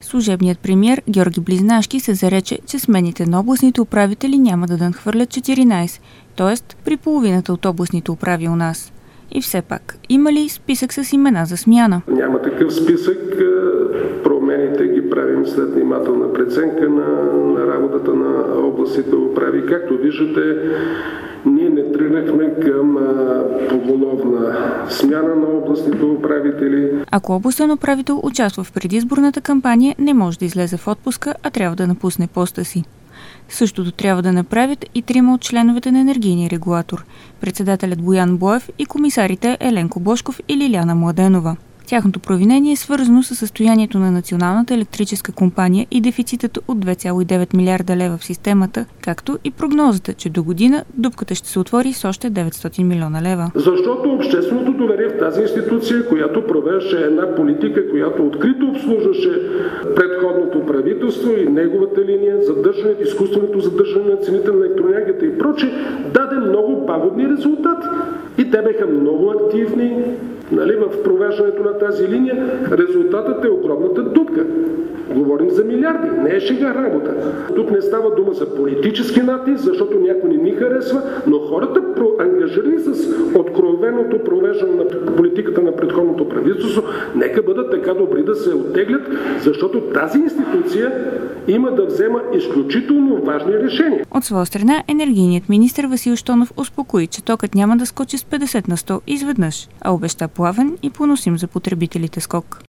Служебният премиер Георги Близнашки се зарече, че смените на областните управители няма да надхвърлят 14, т.е. при половината от областните управи у нас. И все пак, има ли списък с имена за смяна? Няма такъв списък. Промените ги правим след внимателна преценка на работата на областните управи. Както виждате, ние не тръгнахме към поголовна смяна на областните управители. Ако областен управител участва в предизборната кампания, не може да излезе в отпуска, а трябва да напусне поста си. Същото трябва да направят и трима от членовете на енергийния регулатор – председателят Боян Боев и комисарите Еленко Божков и Лиляна Младенова. Тяхното провинение е свързано с състоянието на Националната електрическа компания и дефицитът от 2,9 милиарда лева в системата, както и прогнозата, че до година дупката ще се отвори с още 900 милиона лева. Защото общественото доверие в тази институция, която провеждаше една политика, която открито обслужваше предходното правителство и неговата линия, изкуственото задържане на цените на електроенергията и прочее, даде много пагубни резултати. И те бяха много активни в провеждането на тази линия. Резултатът е огромната дупка. Говорим за милиарди, не е шега работа. Тук не става дума за политически натиск, защото някой не ни харесва, но хората, ангажирани с откровеното провеждане на политиката на предходното правителство, нека бъдат така добри да се оттеглят, защото тази институция има да взема изключително важни решения. От своя страна, енергийният министър Васил Щонов успокои, че токът няма да скочи с 50 на 100 изведнъж, а обеща плавен и поносим за потребителите скок.